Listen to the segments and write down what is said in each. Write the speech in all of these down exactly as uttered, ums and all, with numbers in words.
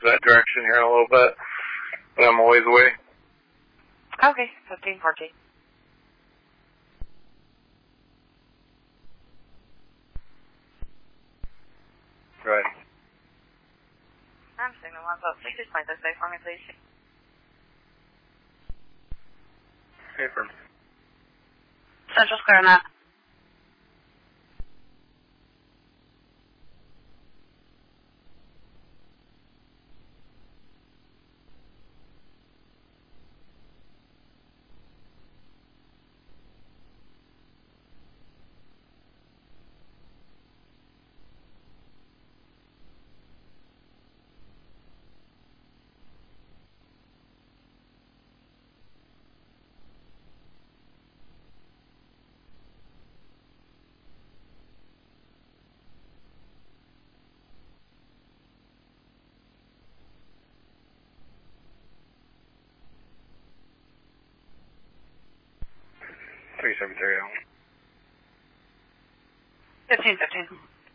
that direction here in a little bit, but I'm a ways away. Okay, fifteen fourteen. Right. I'm signal one vote. Please explain this way for me, please. Paper. Central's clear on that. three seven three oh. fifteen fifteen.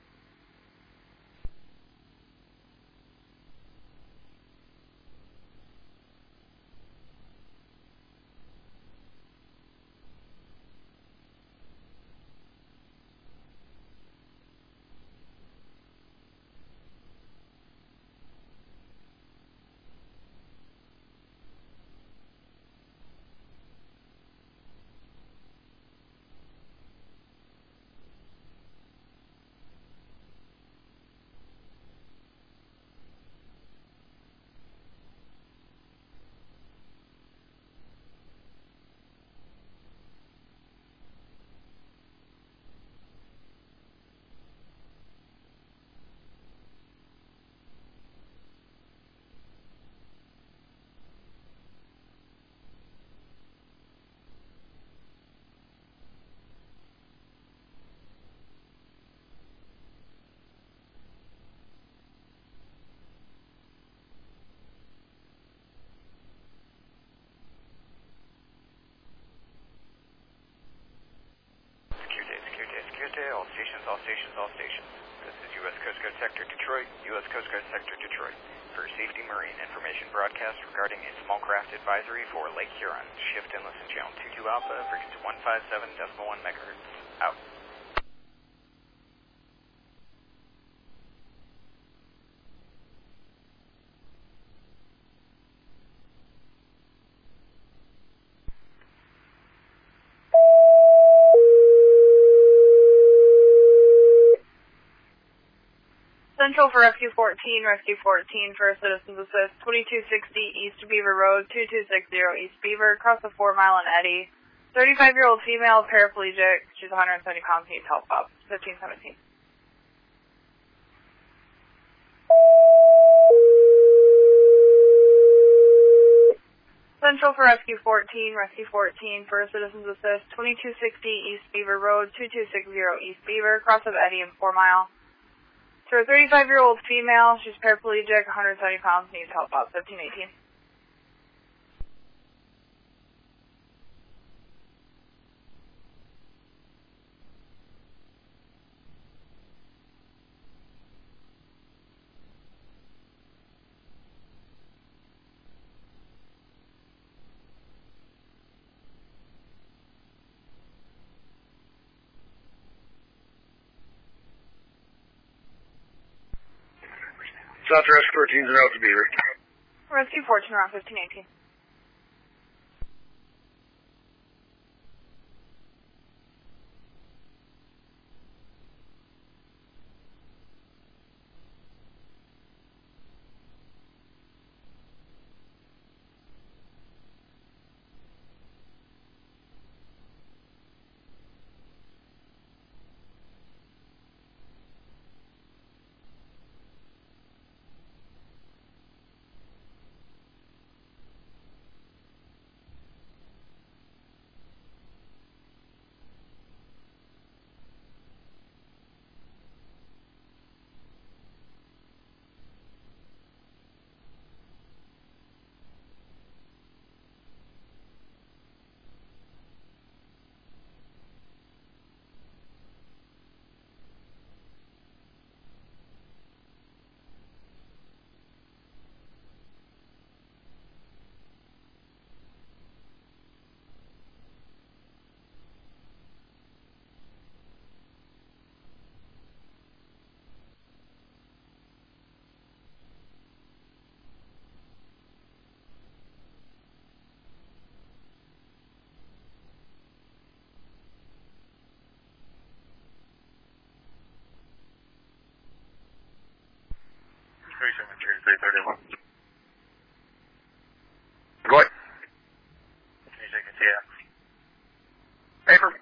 All stations, all stations, all stations. This is U S Coast Guard Sector Detroit, U S Coast Guard Sector Detroit. For Safety Marine information broadcast regarding a small craft advisory for Lake Huron. Shift and listen channel two two Alpha, frequency one five seven point one megahertz. Out. Central for Rescue fourteen, Rescue fourteen for Citizens Assist, twenty-two sixty East Beaver Road, two two six zero East Beaver, across the four mile and Eddy. thirty-five-year-old female, paraplegic, she's one hundred seventy pounds, needs help up, fifteen seventeen. Central for Rescue fourteen, Rescue fourteen for Citizens Assist, twenty-two sixty East Beaver Road, two two six zero East Beaver, across of Eddy and four mile. For a thirty-five-year-old female, she's paraplegic, one hundred seventy pounds, needs help up, fifteen eighteen. South Rescue fourteen is out to Beaver. Rescue fourteen around fifteen eighteen. three thirty-one. Go ahead. Can you take a T F? Paper.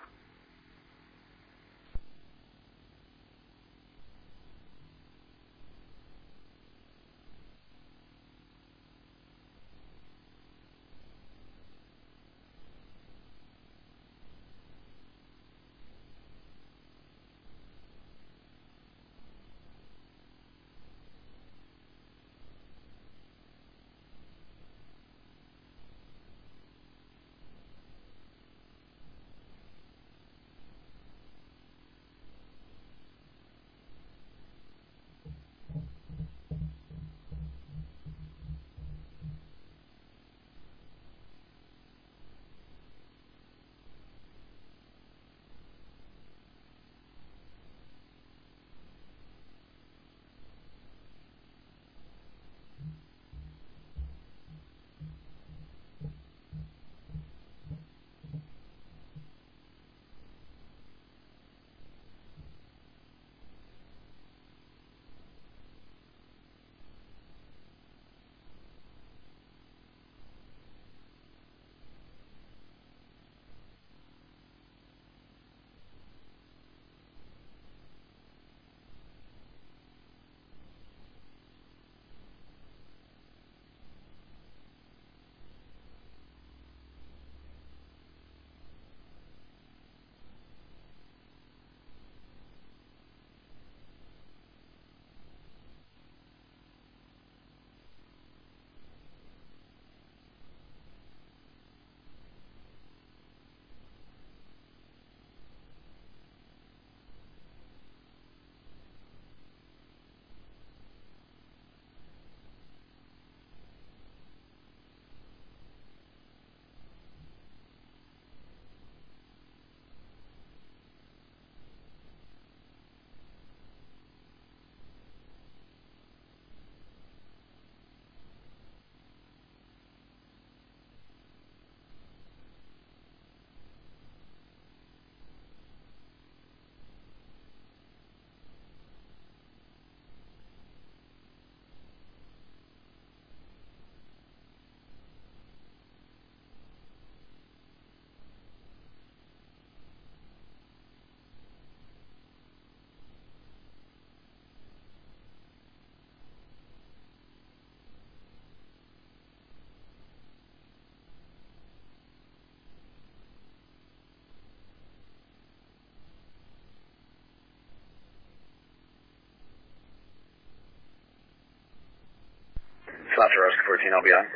Slash Oscar fourteen, I'll be on.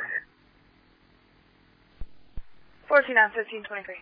fourteen on fifteen twenty-three.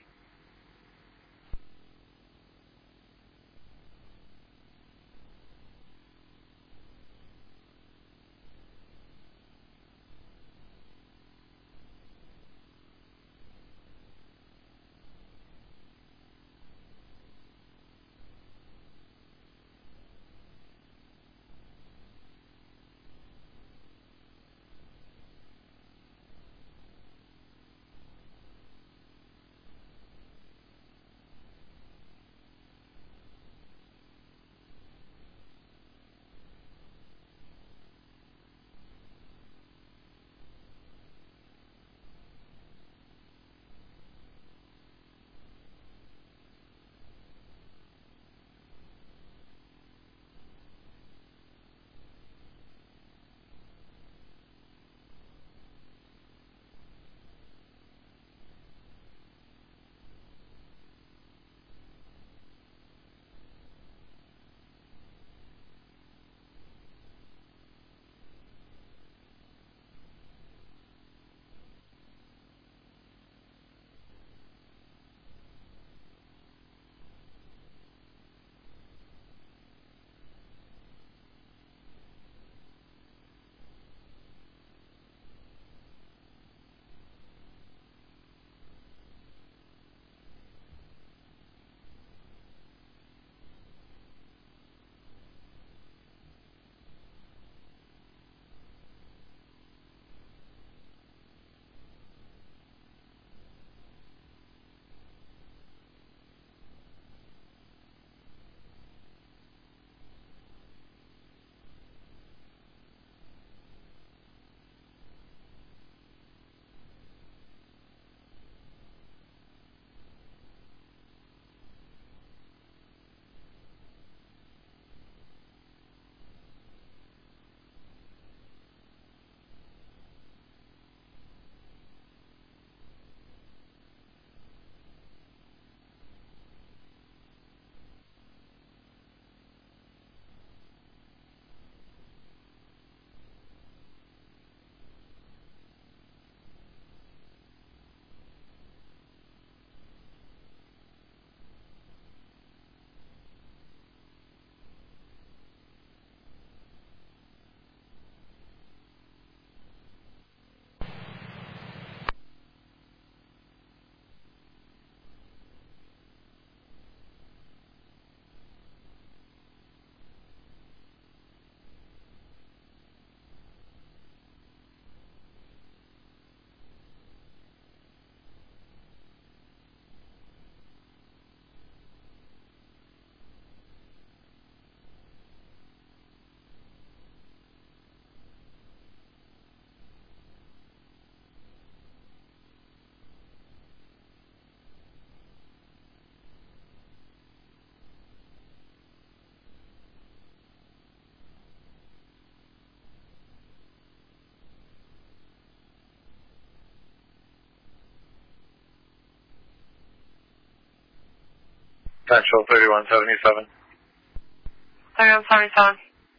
Central thirty-one seventy-seven. thirty-one seventy-seven.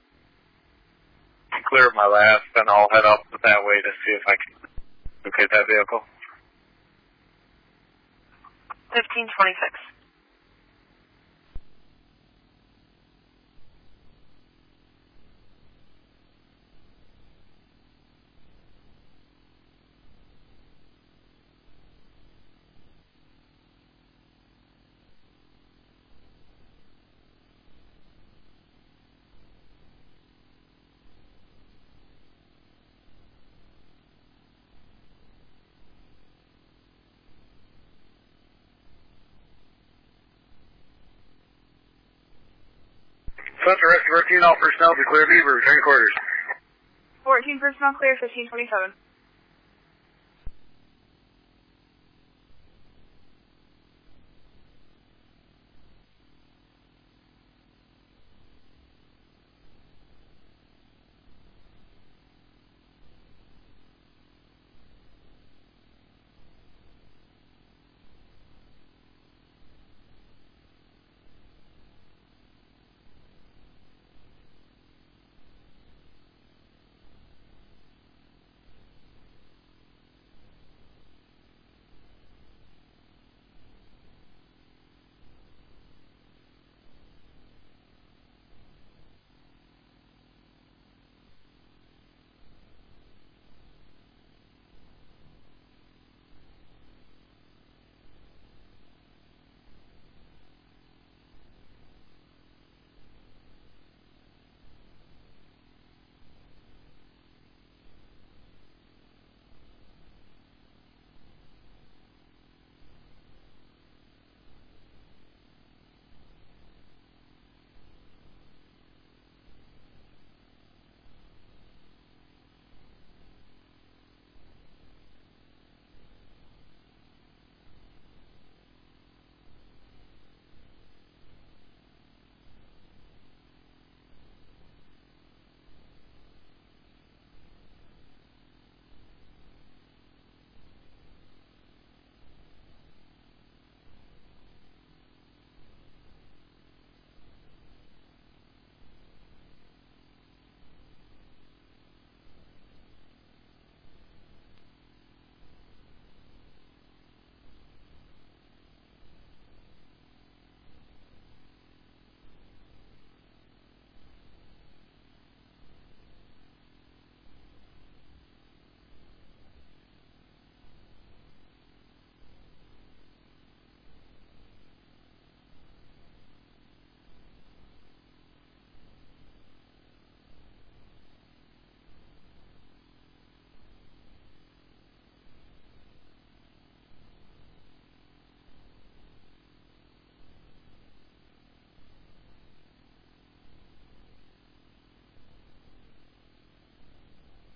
Clear my last, then I'll head up that way to see if I can locate that vehicle. fifteen twenty-six. Central Rescue fourteen, all personnel to clear Beaver, return quarters. fourteen personnel clear, fifteen twenty-seven.